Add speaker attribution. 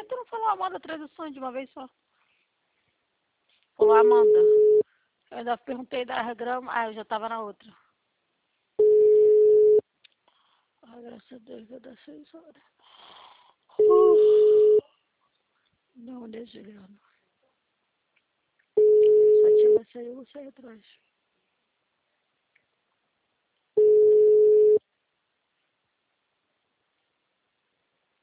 Speaker 1: tu não falou Amanda Traduções de uma vez só? Falou Amanda. Eu ainda perguntei da grama. Ah, eu já tava na outra. Ai, graças a Deus, vai dar 6 horas. Não, desde grana. Se a tia vai sair, eu vou sair atrás.